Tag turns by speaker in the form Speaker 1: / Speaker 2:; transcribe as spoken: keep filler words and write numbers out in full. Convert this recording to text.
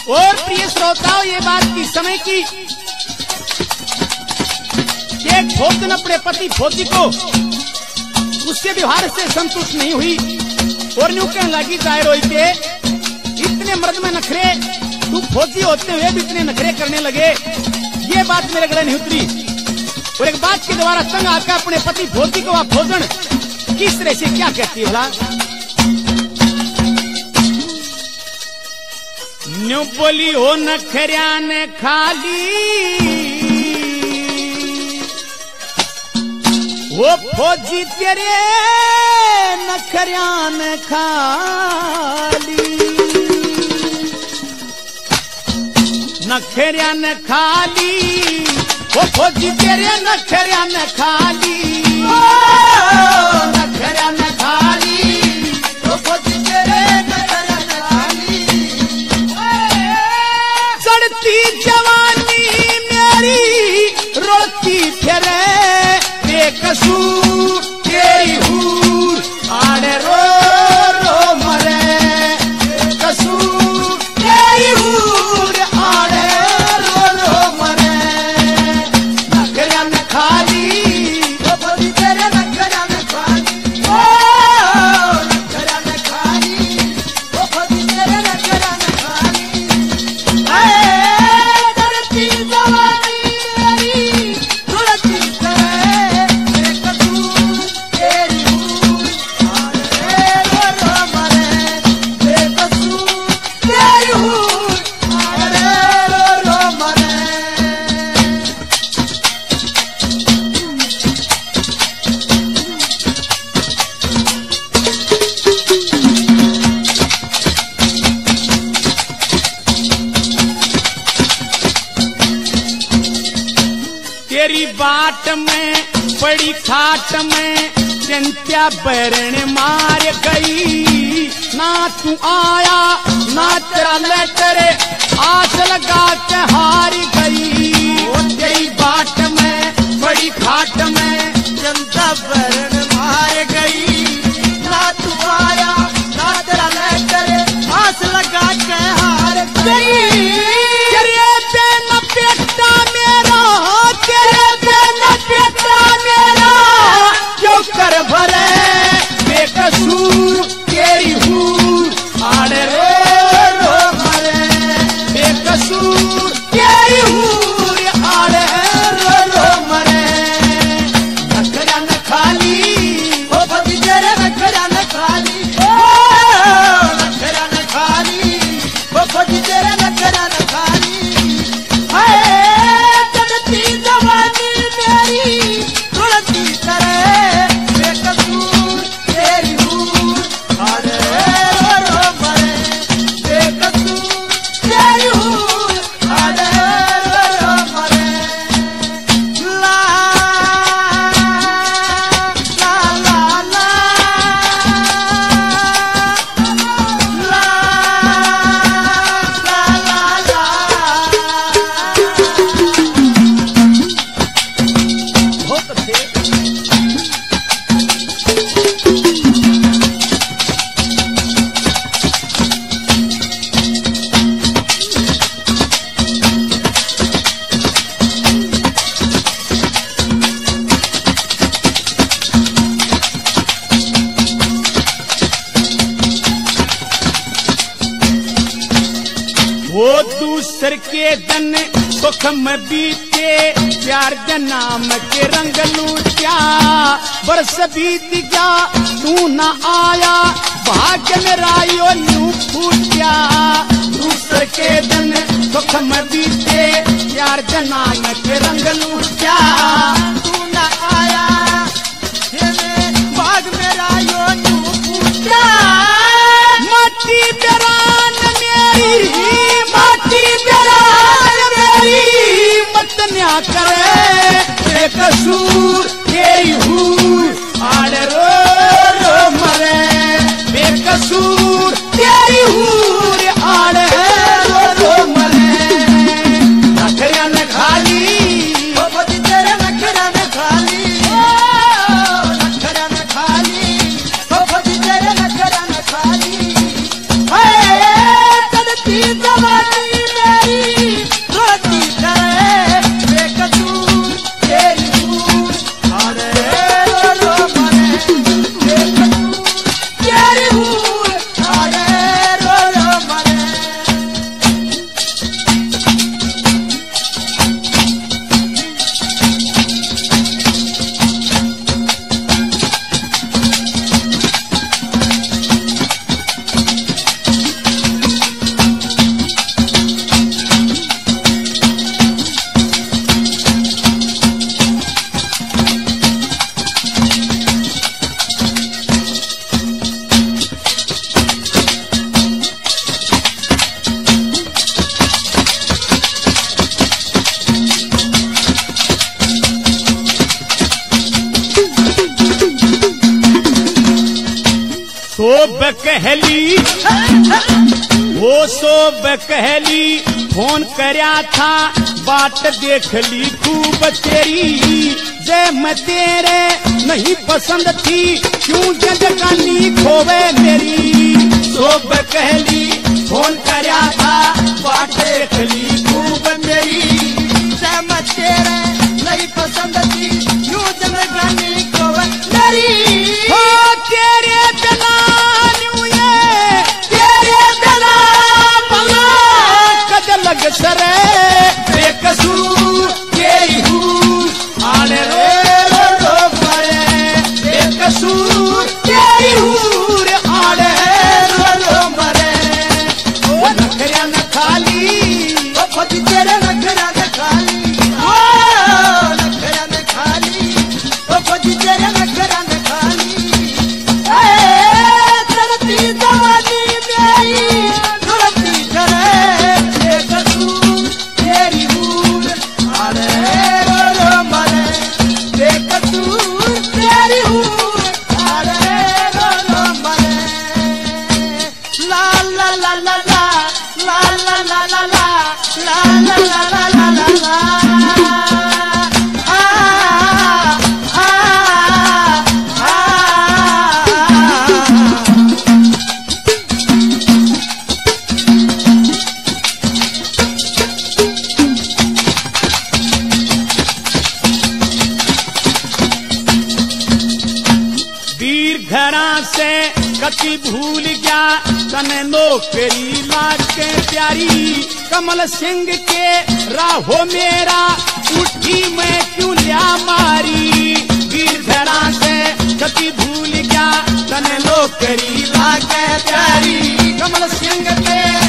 Speaker 1: और प्रिय श्रोताओं, ये बात की समय की एक भोजन अपने पति फौजी को उसके व्यवहार से संतुष्ट नहीं हुई और न्यू कहने लगी जाए रोई के इतने मर्द में नखरे, तू फौजी होते हुए भी इतने नखरे करने लगे। ये बात मेरे गले नहीं उतरी और एक बात के द्वारा तंग आकर अपने पति फौजी को वह भोजन किस तरह से क्या कहती है भला। न्यू बोली हो नखरिया ने खाली, वो फौजी तेरे नखरिया ने खाली, नखरिया ने खाली, वो फौजी तेरे नखरिया ने खाली, नखरिया ने खाली, वो फौजी तेरे नखरिया ने खाली। चढ़ती जवानी मेरी रोती फिरे बेकसूर तेरी हूर, आड़े रो रो मरे बेकसूर तेरी हूर, आड़े रो रो मरे। नखरिया न खाली, वो फौजी तेरे नखरिया न खाली, ओ नखरिया न खाली, वो फौजी तेरे नखरिया न खाली। आए धरती जवानी मेरी धुलती फिरे बेकसूर तेरी हूर, आड़े रो रो मरे बेकसूर तेरी हूर, आड़े रो रो मरे। तेरी बाट में बड़ी खाट में चिंत्या बैरण मार गई, ना तू आया ना तेरा लेटर आस लगा के हार गई। वो तेरी बाट में बड़ी खाट में चिंत्या बैरण मार गई, ना तू आया ना तेरा लेटर आस लगा के हार गई। तेरे बेना बेटा मेरा, तेरे बेना बेटा मेरा क्यों कर भरे बेकसूर तेरी हूर, आड़े रो रो मरे बेकसूर तेरी हूर, आड़े रो रो मरे। नखरिया न खाली, वो फौजी तेरे नखरिया न खाली, ओ नखरिया न खाली, वो फौजी तेरे नखरिया न खाली। हाय चढ़ती जवानी मेरी धुलती फिरे बेकसूर तेरी हूर, आड़े रो रो मरे बेकसूर तेरी हूर, आड़े रो रो मरे। ला ला ला ला ला ला ला बहुत अच्छे। वो दूसर के दिन सुख में बीते, प्यार जनाम के रंग लूटिया, बरस बीत गया तू न आया, भाग्य मेरा यो न्यू फूटिया। दूसर के दिन सुख में बीते, प्यार जनाम के रंग लूटिया, तू न आया, भाग्य मेरा यो न्यू फूटिया। माटी बेरान मेरी, माटी बेरान मेरी मत न्या करे बेकसूर तेरी हूर, आड़े रो रो मरे बेकसूर तेरी हूर, आड़े रो रो मरे। नखरिया न खाली, वो फौजी तेरे नखरिया न खाली, ओ नखरिया न खाली, वो फौजी तेरे नखरिया न खाली। हाय चढ़ती जवानी कहली वो सोब कहली फोन करया था बात देख ली खूब तेरी जय मैं तेरे नहीं पसंद थी क्यों जगकानी खोवे मेरी सोब कहली फोन करया था बात देख ली खूब तेरी
Speaker 2: जय मैं तेरे नहीं पसंद थी क्यों जगकानी खोवे मेरी
Speaker 1: हो तेरे बिना न्यू ये
Speaker 2: तेरे बिना
Speaker 1: पला कद लग सरे बेकसूर तेरी हूँ आने रो रो रो मरे बेकसूर तेरी हूँ आने रो रो मरे ओ नखरिया न खाली
Speaker 2: ओ खुद तेरे नखरा न खाली ओ नखरा न खाली ओ खुद तेरे नखरा न खाली ए धरती जवानी मेरी धरती करे बेकसूर तेरी हूर आले रो रो मरे बेकसूर तेरी हूर आले रो रो मरे ला ला ला ला ला ला ला ला ला ला ला ला ला ला ला ला ला आ आ आ
Speaker 1: वीर घरा से कति भूल गया तने नौकरी लाके प्यारी कमल सिंह के राहो मेरा उठी मैं क्यों लिया मारी वीर घरा से कति भूल गया तने नौकरी लाके प्यारी कमल सिंह के